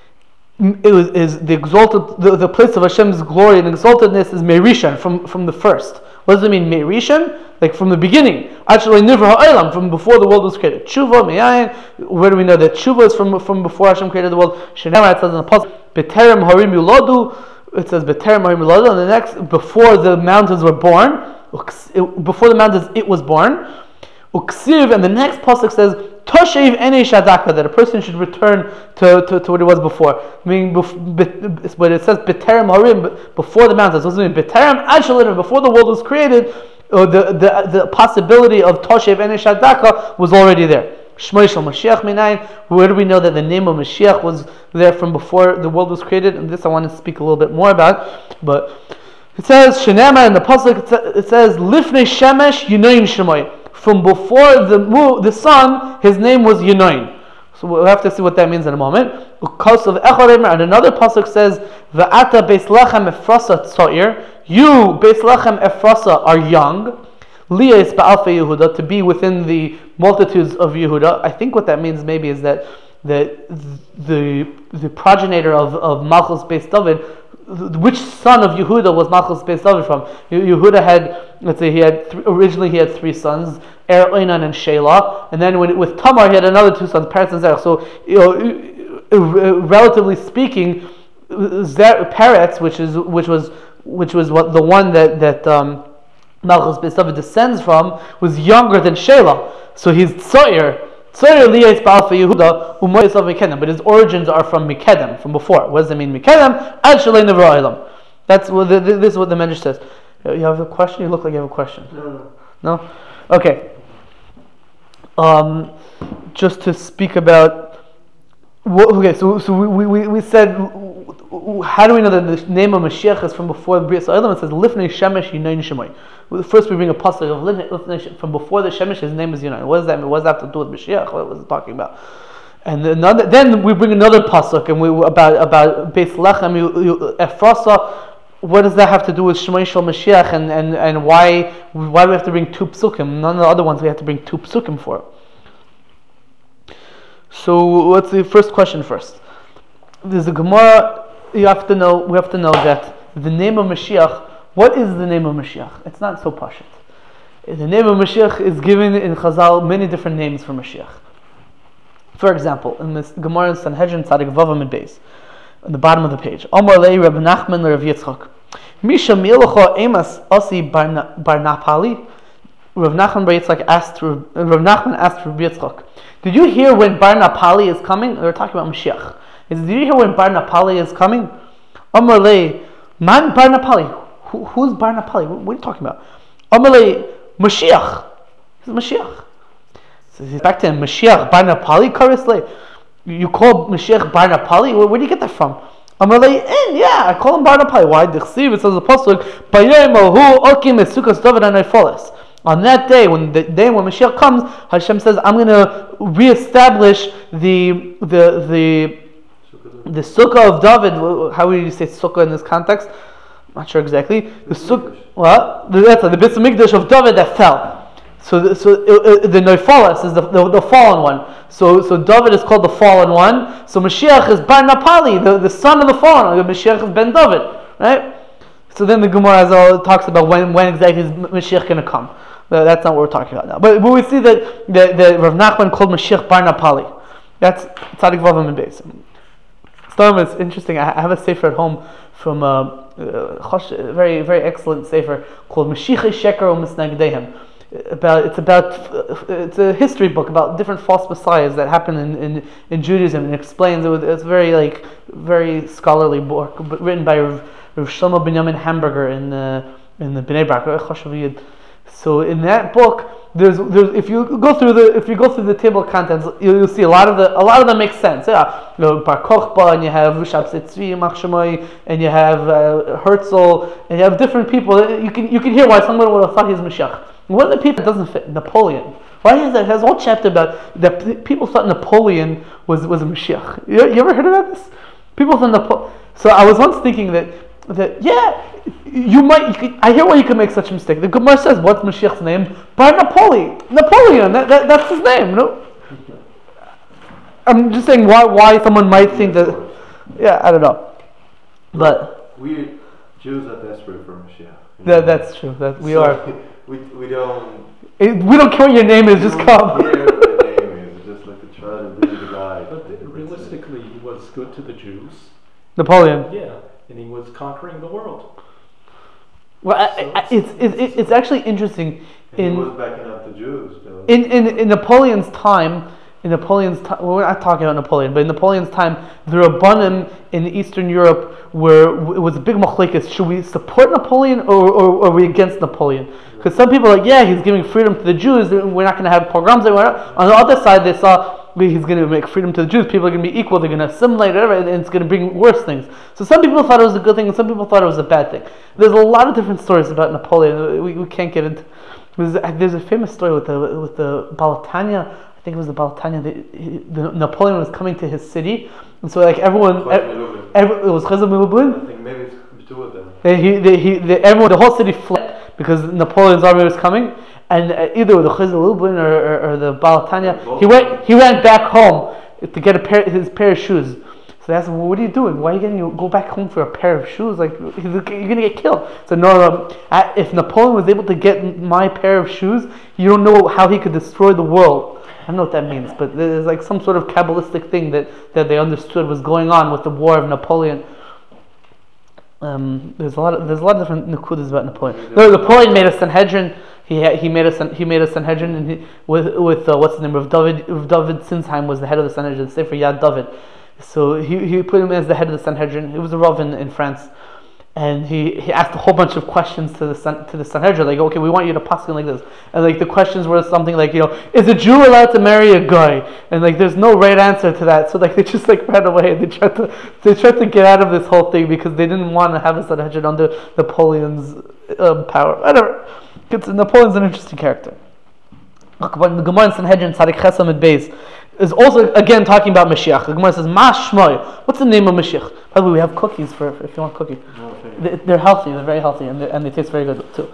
It was, is the exalted, the, the place of Hashem's glory and exaltedness is Merishan, from, from the first. What does it mean, Merishan? Like from the beginning. Actually, Nivra Ha'olam, from before the world was created. Tshuva, Me'ayin, where do we know that Tshuva is from, from before Hashem created the world? Shenamar, it says in the Apostle, B'terem Harim Yuladu, it says B'terem Harim Yuladu, and the next, before the mountains were born, before the mountains it was born, Uksiv, and the next pasuk says, Toshev Enei Shadaka, that a person should return to, to, to what it was before. Meaning, but it says B'terem Harim, before the mountains. What does it mean? B'terem Ashalater, before the world was created, uh, the, the the possibility of Toshev Enei Shadaka was already there. Shmoi Shel Mashiach Minayin. Where do we know that the name of Mashiach was there from before the world was created? And this I want to speak a little bit more about. But it says Shenema in the pasuk. It says Lifnei Shemesh Yunayin Shemoi. From before the the sun, his name was Yunayin. So we'll have to see what that means in a moment. Because of Echad, and another pasuk says, "Va'ata Beis Lechem Efrasa Tzoir." You, Beis Lechem Efrasa, are young. Liyas Ba'alfei Yehuda, to be within the multitudes of Yehuda. I think what that means maybe is that that the the progenitor of, of Malchus Beis David, which son of Yehuda was Malchus Beis David from? Yehuda had, let's say, he had th- originally he had three sons, Er, Oinan, and Shelah, and then when, with Tamar he had another two sons, Peretz and Zerach. So, you know, relatively speaking, Zer, Peretz, which is which was which was what the one that that um, Malchus Beis David descends from, was younger than Shelah. So he's Tzoir. Tzoir liyas ba'alfei Yehuda u'moyes of Mikedem, but his origins are from Mikedem, from before. What does it mean, Mikedem? Ad shalei nevra olam. That's what the, this is what the Medrash says. You have a question? You look like you have a question. No, no. No? Okay. Um, just to speak about. Okay, so so we we, we said, how do we know that the name of Mashiach is from before the Bris Ha'olam? It says Lifnei Shemesh Yinayin Shemoy. First, we bring a pasuk of Lifnei from before the Shemesh. His name is Yinayin. What does that mean? What does that have to do with Mashiach? What was it talking about? And another, then we bring another pasuk and we about about Beis Lechem Efrasa. What does that have to do with Shemay Shel Mashiach, and, and, and why why do we have to bring two psukim? None of the other ones we have to bring two psukim for. So what's the first question first? There's a Gemara. You have to know. We have to know that the name of Mashiach. What is the name of Mashiach? It's not so pashut. The name of Mashiach is given in Chazal many different names for Mashiach. For example, in this Gemara in Sanhedrin Tzadik Vav Amud Beis, on the bottom of the page, Amar lei Reb Nachman Rav Yitzchak, Misha milocha emas asi bar Napali. Rav Nachman bar Yitzchak asked. Rav Nachman asked Rav Yitzchak, did you hear when Bar Napali is coming? We're talking about Mashiach. Is did you hear when Bar Napali is coming? Amar lei man Bar Napali. Who, who's Bar Napali? What, what are you talking about? Amar lei Mashiach. This is Mashiach. So he's back to him. Mashiach Bar Napali karisle. You call Mashiach Bar Napali? Where, where do you get that from? Amalei, and yeah, I call him Bar Napali. Why? The Chsiv, it says the pasuk, Bayayim Alhu Okim Esukas David and Naifoles. On that day, when the day when Mashiach comes, Hashem says, I'm going to reestablish the the the the sukkah of David. How would you say sukkah in this context? I'm not sure exactly. The sukkah, what? The that's the Beit Hamikdash of David that fell. So, the, so uh, the Neifolas is the, the the fallen one. So, so David is called the fallen one. So Mashiach is Bar Napali, the, the son of the fallen one. Mashiach is Ben David, right? So then the Gemara Azal talks about when when exactly is Mashiach going to come. Uh, that's not what we're talking about now. But, but we see that that, that Rav Nachman called Mashiach Bar Napali. That's Tzadik Vav Amud Beis. Storm is interesting. I have a sefer at home from a, a very very excellent sefer called Mashiach Sheker u'Misnagdehem. About it's about it's a history book about different false messiahs that happen in, in, in Judaism, and it explains it. With, it's very like very scholarly book, but written by Rav, Rav Shlomo Binyamin Hamburger in the in the Bnei Brak. So in that book, there's there's if you go through the if you go through the table of contents, you'll, you'll see a lot of the a lot of them make sense. Yeah, you know, Bar Kochba, and you have Rishab Tzvi Machshemai, and you have uh, Herzl, and you have different people. You can you can hear why someone would have thought he's Mashiach. One of the people that doesn't fit, Napoleon. Why is that? It has a whole chapter about that. People thought Napoleon was, was a Mashiach. You, you ever heard about this? People thought Napoleon. So I was once thinking that that yeah, you might. You could, I hear why you could make such a mistake. The Gemara says, "What's Mashiach's name?" Bar Napoli. Napoleon. That, that that's his name. No. I'm just saying why why someone might think that. Yeah, I don't know. But we Jews are desperate for Mashiach. That that's true. That we so, are. We we don't. It, we don't care what your name is. Just come. Care what the name is. It's just like to try to be the guy. But realistically, he was good to the Jews. Napoleon. Yeah, and he was conquering the world. Well, I, I, it's it's it's actually interesting. In, he was backing up the Jews. Though. In, in in Napoleon's time, in Napoleon's time, well, we're not talking about Napoleon, but in Napoleon's time, the Rabbanim in Eastern Europe were it was a big machlekes. Should we support Napoleon or, or, or are we against Napoleon? Because some people are like, yeah, he's giving freedom to the Jews. We're not going to have pogroms. On the other side, they saw he's going to make freedom to the Jews. People are going to be equal. They're going to assimilate, whatever, and it's going to bring worse things. So some people thought it was a good thing, and some people thought it was a bad thing. There's a lot of different stories about Napoleon. We, we can't get into There's, there's a famous story with the with the Balatanya. I think it was the Balatanya. The, the Napoleon was coming to his city, and so like everyone, every, every, it was Chazal Milublin. I think maybe it's two of them. They, he, they, he, they, everyone, the whole city fled because Napoleon's army was coming, and uh, either the Chazal Milublin or, or, or the Balatanya, he went he went back home to get a pair his pair of shoes. So they asked him, well, what are you doing? Why are you getting you go back home for a pair of shoes? Like, you're going to get killed. So no, no, if Napoleon was able to get my pair of shoes, you don't know how he could destroy the world. I don't know what that means, but there's like some sort of Kabbalistic thing that, that they understood was going on with the war of Napoleon. Um, there's a lot of there's a lot of different nukudas about Napoleon. No, Napoleon made a Sanhedrin. He had, he made a he made a Sanhedrin, and he, with with uh, what's the name of David David Sinsheim was the head of the Sanhedrin. Sefer Yad David. So he, he put him as the head of the Sanhedrin. He was a Rav in, in France, and he, he asked a whole bunch of questions to the to the Sanhedrin. Like, okay, we want you to paskin like this, and like the questions were something like, you know, is a Jew allowed to marry a guy? And like, there's no right answer to that. So like, they just like ran away. And they tried to they tried to get out of this whole thing because they didn't want to have a Sanhedrin under Napoleon's um, power. Whatever. It's, Napoleon's an interesting character. Look, when the Gemara in Sanhedrin, Tzadik Chesam and Beis, is also again talking about Mashiach. The Gemara says, Ma Shmoy. What's the name of Mashiach? By the way, we have cookies for, for if you want cookies. They, they're healthy. They're very healthy, and, and they taste very good too.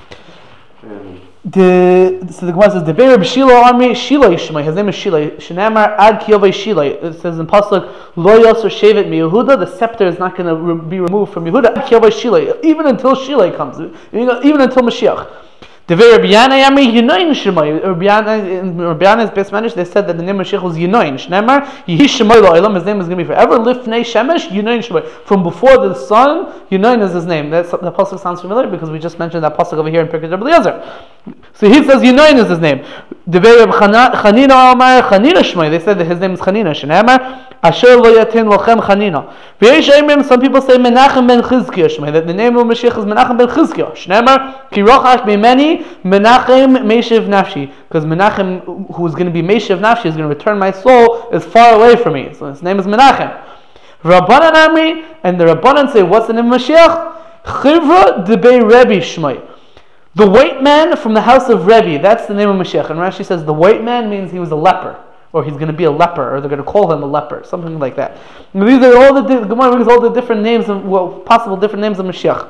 The so the Gemara says, the Be'er B'Shilo army Shilo Yishmai. His name is Shilo. Shenamar Ad Kiyovei Shilo. It says in Pasuk, Lo Yosor Shevet Mi Yehuda. The scepter is not going to re- be removed from Yehuda. Ad Kiyovei Shilo. Even until Shilo comes. Even until Mashiach. The very Rabbi Yana Yami Yinoin Shemai. Rabbi Yana's best managed. They said that the name of Sheikh was Yinoin. Shneimar Yehi Shemai Lo'olam. His name is going to be forever. Lifnei Shemesh Yinoin Shemai. From before the sun, Yinoin is his name. That's, the pasuk sounds familiar because we just mentioned that pasuk over here in Pirkei Rabbi Eliezer. So he says Yinoin is his name. The very Rabbi Chanina Amar Chanina Shemai. They said that his name is Chanina. Shneimar Asher Lo Yatin Lochem Chanina. Some people say Menachem ben Chizkiah Shemai. That the name of Mashiach is Menachem ben Chizkiah. Shneimar Ki Rochash B'Meni Menachem Meshiv Nafshi, because Menachem, who is going to be Meshiv Nafshi, is going to return my soul, is far away from me. So his name is Menachem. Rabbanan Amri, and the Rabbanan say, what's the name of Mashiach? Chivra Debei Rebbe Shmai. The white man from the house of Rebbe, that's the name of Mashiach. And Rashi says the white man means he was a leper, or he's going to be a leper, or they're going to call him a leper, something like that. And these are all the the Gemara brings all the different names of well, possible different names of Mashiach.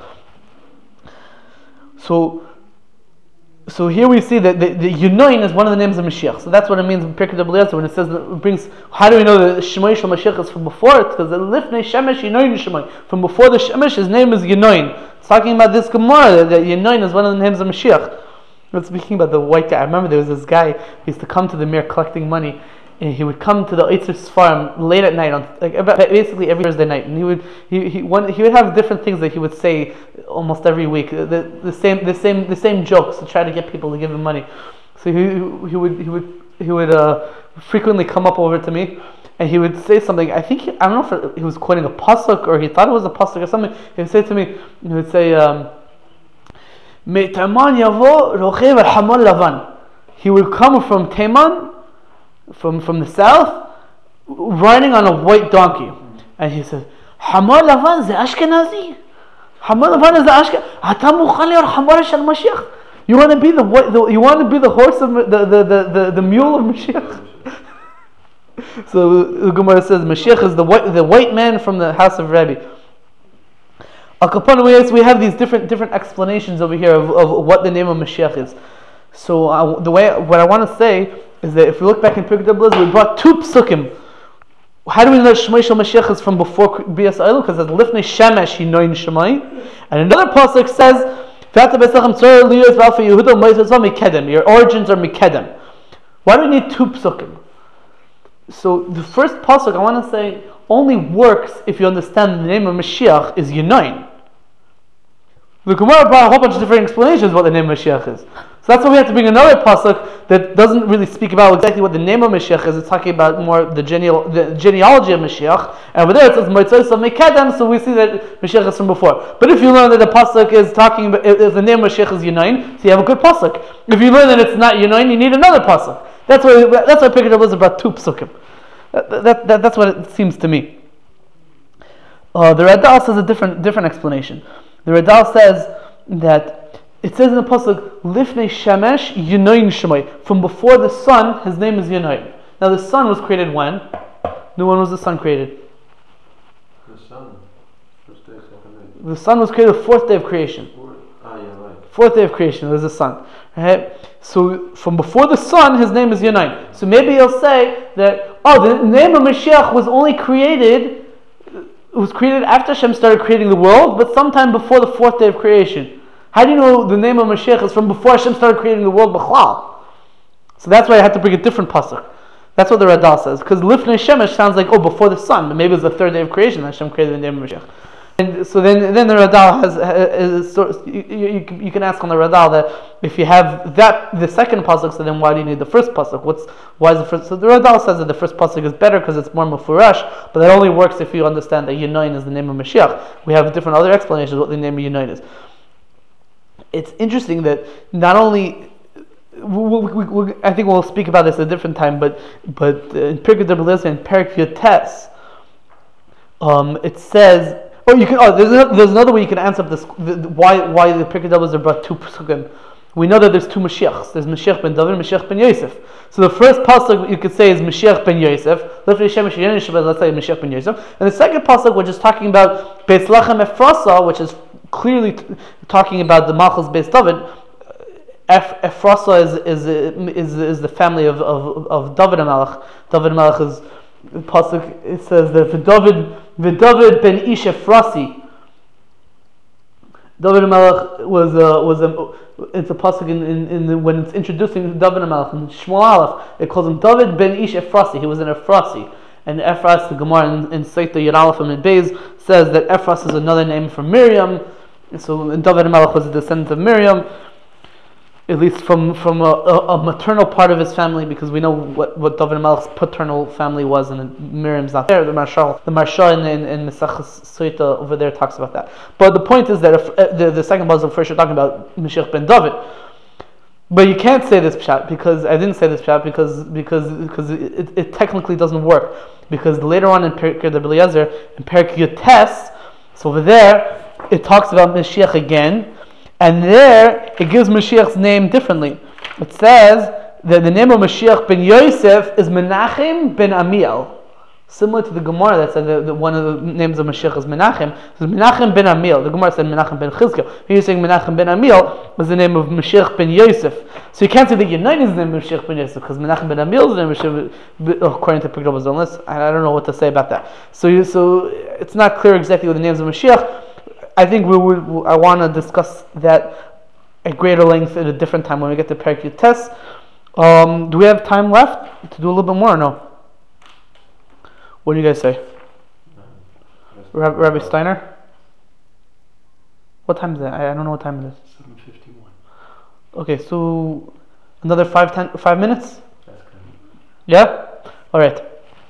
So. So here we see that the, the Yunoin is one of the names of Mashiach. So that's what it means in Pirkei Eliezer when it says it brings. How do we know that Shemai Shel Mashiach is from before it? Because the Lifnei Shemesh Yunoin Shemai, from before the Shemesh, his name is Yunoin. It's talking about this Gemara that, that Yunoin is one of the names of Mashiach. We're speaking about the white guy. I remember there was this guy who used to come to the Mir collecting money. And he would come to the Eitzer Sfarim late at night, on like basically every Thursday night, and he would he he one, he would have different things that he would say almost every week, the, the same the same the same jokes to try to get people to give him money. So he he would he would he would uh, frequently come up over to me, and he would say something. I think he, I don't know if he was quoting a pasuk or he thought it was a pasuk or something. He would say to me, he would say, um, "Me Taman yavo rochev al hamol lavan." He would come from Teman. From from the south, riding on a white donkey, and he said, "Hamar Lavan ze Ashkenazi. Hamar Lavan is the Ashkenazi. Ata mukhan lior hamar shel Mashiach. You want to be the, the you want to be the horse of the the the, the, the mule of Mashiach." So the Gemara says Mashiach is the white the white man from the house of Rebbe. Al Kapana, we have these different different explanations over here of, of what the name of Mashiach is. So uh, the way what I want to say is that if we look back in Pirkei Eliezer, we brought two psukim. How do we know that Shemai Shel Mashiach is from before Bias Eilu? Because it's Lifnei Shemesh Yinoin Shemai. And another pasuk says, your origins are Mikedem. Why do we need two psukim? So the first pasuk I want to say only works if you understand the name of Mashiach is Yinoin. The Gemara brought a whole bunch of different explanations of what the name of Mashiach is. So that's why we have to bring another pasuk that doesn't really speak about exactly what the name of Mashiach is. It's talking about more the, geneal, the genealogy of Mashiach. And over there it says Moitzos of Mekedem, so we see that Mashiach is from before. But if you learn that the pasuk is talking about, if the name of Mashiach is Yunain, so you have a good pasuk. If you learn that it's not Yunain, you need another pasuk. That's why that's why Pirkei Eliezer brought two psukim. That, that, that, that's what it seems to me. Uh, the Radal says a different different explanation. The Radal says that it says in the pasuk, Lifnei Shemesh Yunoin Shemai. From before the sun, his name is Yunoin. Now the sun was created when? No, when was the sun created? The sun. First day, second day. The sun was created the fourth day of creation. Fourth. Ah, yeah, right. Fourth day of creation was the sun. Right? So from before the sun, his name is Yunoin. So maybe he'll say that, oh, the name of Mashiach was only created, it was created after Hashem started creating the world, but sometime before the fourth day of creation. How do you know the name of Mashiach is from before Hashem started creating the world, B'chlal? So that's why I had to bring a different pasuk. That's what the Radal says. Because Lifnei Shemesh sounds like, oh, before the sun, but maybe it was the third day of creation that Hashem created the name of Mashiach. And so then, then the Radal has, has, has you, you, you can ask on the Radal that if you have that the second pasuk, so then why do you need the first pasuk? What's why is the first? So the Radal says that the first pasuk is better because it's more mufurash, but that only works if you understand that Yunoin is the name of Mashiach. We have different other explanations what the name of Yunoin is. It's interesting that not only we, we, we, I think we'll speak about this at a different time, but but in Pirkei D'Rabbi and Perek Yotes, um, it says. Oh, you can. Oh, there's another, there's another way you can answer this. The, the, why why the Pirkei D'Rabbi brought two pasukim? We know that there's two Mashiachs. There's Mashiach ben David and Mashiach ben Yosef. So the first pasuk you could say is Mashiach ben Yosef. Let's say Mashiach ben Yosef. And the second pasuk, which is talking about Beis Lachem Ephrasa, which is clearly t- talking about the Malchus Beis David. Eph- Ephrasa is, is is is the family of of, of David HaMelech. David HaMelech is the pasuk. It says that for David. V'David ben Ish Ephrasi. David HaMelech was a, was a, it's a pasuk in, in, in the, when it's introducing David HaMelech in Shmuel Aleph, it calls him David ben Ish Ephrasi. He was an Ephrasi, and Ephras, the Gemara in, in Seita Yud Aleph and Beis says that Ephras is another name for Miriam. And so and David HaMelech was a descendant of Miriam, at least from from a, a, a maternal part of his family, because we know what, what David HaMelech's paternal family was, and Miriam's not there. The Marshal, the Marshal in in, in Mesachas Soita over there talks about that. But the point is that if, uh, the the second pasuk first you're talking about Mashiach ben David, but you can't say this pshat because I didn't say this pshat because because because it, it, it technically doesn't work, because later on in Pirkei D'Rabbi in Perek Yotes, so over there it talks about Mashiach again. And there, it gives Mashiach's name differently. It says that the name of Mashiach ben Yosef is Menachem ben Amiel. Similar to the Gemara that said that one of the names of Mashiach is Menachem. So Menachem ben Amiel. The Gemara said Menachem ben Chizkiah. Here you're saying Menachem ben Amiel was the name of Mashiach ben Yosef. So you can't say that Yunoin is the name of Mashiach ben Yosef, because Menachem ben Amiel is the name of Mashiach, according to Pirkei D'Rabbi. Unless I don't know what to say about that. So you, so it's not clear exactly what the names of Mashiach. I think we would. I want to discuss that at greater length at a different time when we get to Perek Yotes. Um, do we have time left to do a little bit more or no? What do you guys say? Rab- Rabbi Steiner? What time is it? I, I don't know what time it is. seven fifty-one. Okay, so another five, ten, five minutes? That's good. Yeah? Alright.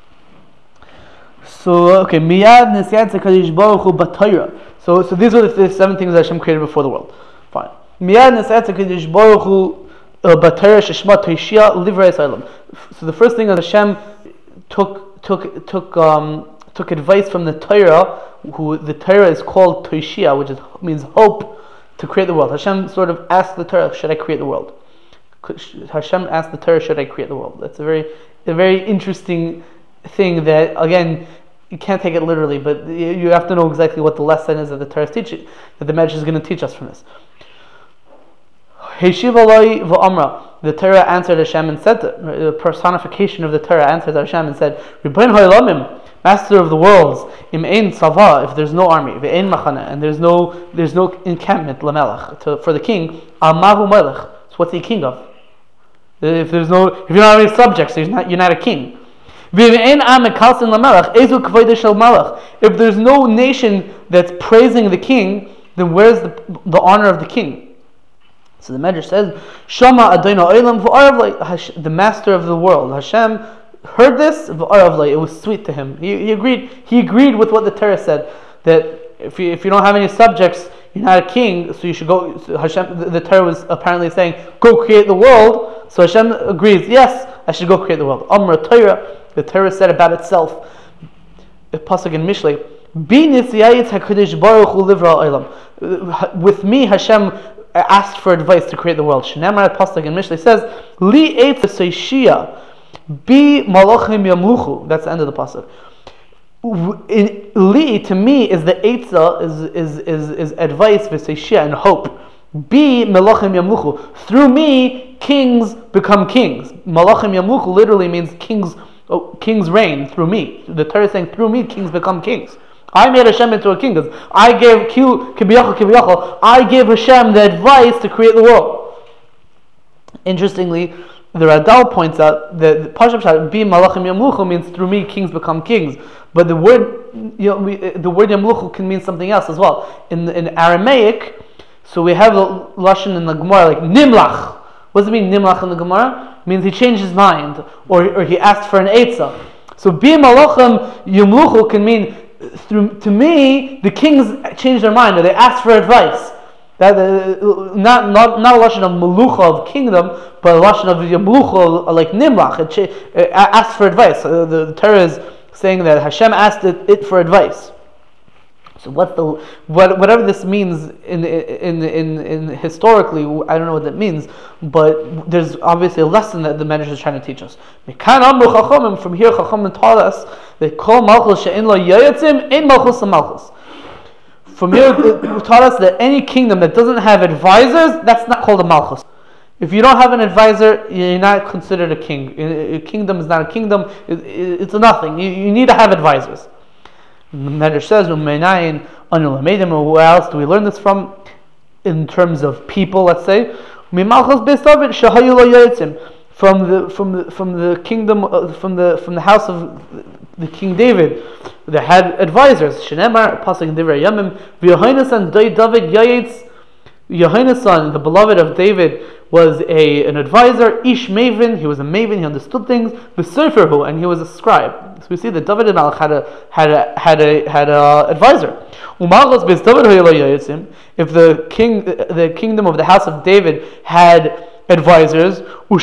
So, okay, Miyad Nisyat Kadosh Baruch Hu B'Torah. So, so these are the, the seven things that Hashem created before the world. Fine. Miyad Nisyat Kadosh Baruch Hu B'Torah Sheshma Toshia Livrei Yisraelim. So the first thing that Hashem took took took um took advice from the Torah, who the Torah is called Toshia, which is, means hope, to create the world. Hashem sort of asked the Torah, should I create the world? Hashem asked the Torah, should I create the world? That's a very a very interesting thing that, again, you can't take it literally, but you have to know exactly what the lesson is that the Torah is teaching, that the Medrash is going to teach us from this. Heshiv Eloi v'Amra. The Torah answered Hashem and said, the personification of the Torah answered Hashem and said, Ribbono shel olamim, Master of the worlds, im ein tzava, if there's no army, ve'ein machana, and there's no there's no encampment lamelech to, for the king, al mahu melech. So what's he king of? If there's no, if you don't have any subjects, you're not you're not a king. If there's no nation that's praising the king, then where's the the honor of the king? So the Medrash says, Shama Adonai Olam v'arav, the master of the world, Hashem heard this, v'arav, it was sweet to him. He, he agreed. He agreed with what the Torah said, that if you if you don't have any subjects, you're not a king. So you should go. So Hashem, the, the Torah was apparently saying, go create the world. So Hashem agrees. Yes, I should go create the world. Amra Torah. The Torah said about itself, the pasuk in Mishlei, Bi nisyayit hakadosh baruch hu livra olam. With me, Hashem asked for advice to create the world. Shneimar pasuk in Mishlei says, "Li eitz seishia, bi malachim yamluchu." That's the end of the pasuk. In, li to me is the eitzah is is is is advice v'seishia and hope. Bi malachim yamluchu. Through me, kings become kings. Malachim yamluchu literally means kings. Oh, kings reign through me. The Torah is saying through me, kings become kings. I made Hashem into a king. I gave kibiyachol kibiyachol. I gave Hashem the advice to create the world. Interestingly, the Radal points out that the Pashup Shah, "Bi malachim yamluchu" means through me kings become kings. But the word, you know, we, the word yamluchu can mean something else as well. In in Aramaic, so we have a lashon in the Gemara like nimlach. What does it mean nimlach in the Gemara? It means he changed his mind, or or he asked for an eitzah. So bi malachim yamluchu can mean through to me the kings changed their mind, or they asked for advice. That uh, not not not a lashon of melucha of kingdom, but a lashon of yamlucha like nimlach. It, cha- it asked for advice. Uh, the, the Torah is saying that Hashem asked it, it for advice. So what's the what whatever this means in in in in historically, I don't know what that means, but there's obviously a lesson that the Medrash is trying to teach us. From here, Chachamim taught us that kol malchus she'en lo yayatzim ein malchus malchus. From here, it taught us that any kingdom that doesn't have advisors, that's not called a malchus. If you don't have an advisor, you're not considered a king. A kingdom is not a kingdom; it's a nothing. You, you need to have advisors. The Medrash says, where else do we learn this from? In terms of people, let's say, from the from the from the kingdom uh, from the from the house of the King David, they had advisors. Shneimar pasuk in Divrei Yamim, v'Yohainasan David Yayetz. Yohainasan, the beloved of David, was a an advisor. Ish Maven, he was a maven. He understood things. V'Seferhu, and he was a scribe. So we see that David Melech had a had a had a had a advisor. If the king the kingdom of the house of David had advisors, and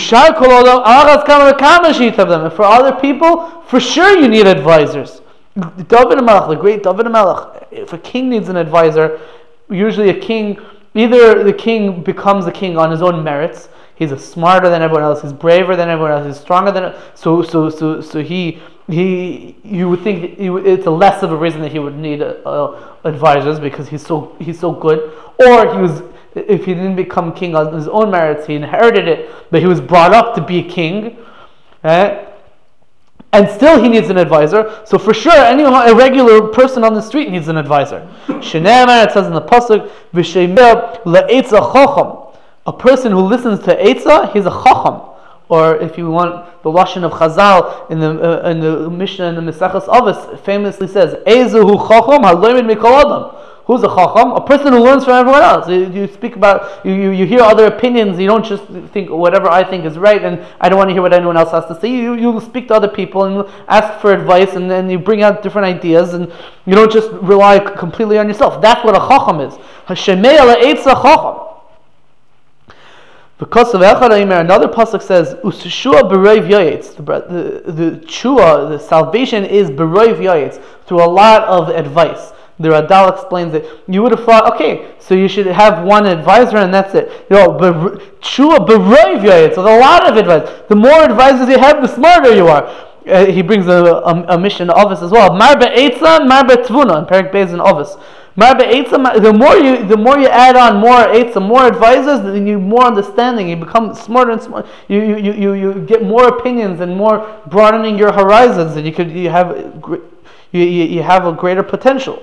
for other people, for sure you need advisors. David Melech, the great David Melech, if a king needs an advisor, usually a king, either the king becomes a king on his own merits. He's a smarter than everyone else. He's braver than everyone else. He's stronger than so so so so he he. You would think he, it's a less of a reason that he would need uh, advisors because he's so he's so good. Or he was, if he didn't become king on his own merits, he inherited it, but he was brought up to be a king, right? And still he needs an advisor. So for sure, any a regular person on the street needs an advisor. Shneimar, it says in the pasuk, v'sheimer le'etza chacham. A person who listens to Eitzah, he's a chacham. Or if you want the lashon of Chazal in the uh, in the Mishnah in the Maseches Avos, famously says, "Ezehu chacham halomed mikol adam." Who's a chacham? A person who learns from everyone else. You, you speak about, you, you, you hear other opinions. You don't just think whatever I think is right, and I don't want to hear what anyone else has to say. You you speak to other people and ask for advice, and then you bring out different ideas, and you don't just rely completely on yourself. That's what a chacham is. Hashemei le'etza chacham. Because of Echad Aimer, another pasuk says, "U'shua b'roiv yayetz." The the tshuah, the salvation is b'roiv yayetz, through a lot of advice. The Radal explains it. You would have thought, okay, so you should have one advisor and that's it. You know, tshuah b'roiv yayetz, with a lot of advice. The more advisors you have, the smarter you are. Uh, he brings a, a, a mission to Ovis as well. Mar be'etzah, mar be'tvuna, in Perek Beis in Ovis. The more you, the more you add on more eitzah, more advisors, then you more understanding. You become smarter and smarter. You you, you, you get more opinions and more broadening your horizons, and you could you have you, you, you have a greater potential.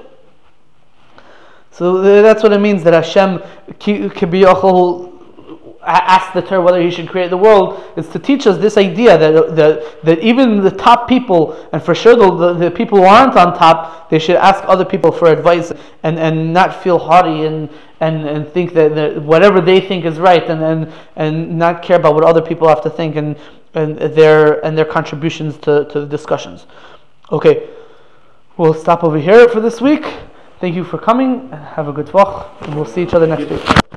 So that's what it means that Hashem Kibiyachol asked the Torah whether He should create the world, is to teach us this idea that that, that even the top people, and for sure the, the, the people who aren't on top, they should ask other people for advice and, and not feel haughty and, and, and think that, that whatever they think is right, and, and and not care about what other people have to think and and their and their contributions to, to the discussions. Okay, we'll stop over here for this week. Thank you for coming. Have a good Tvach, and we'll see each other next week.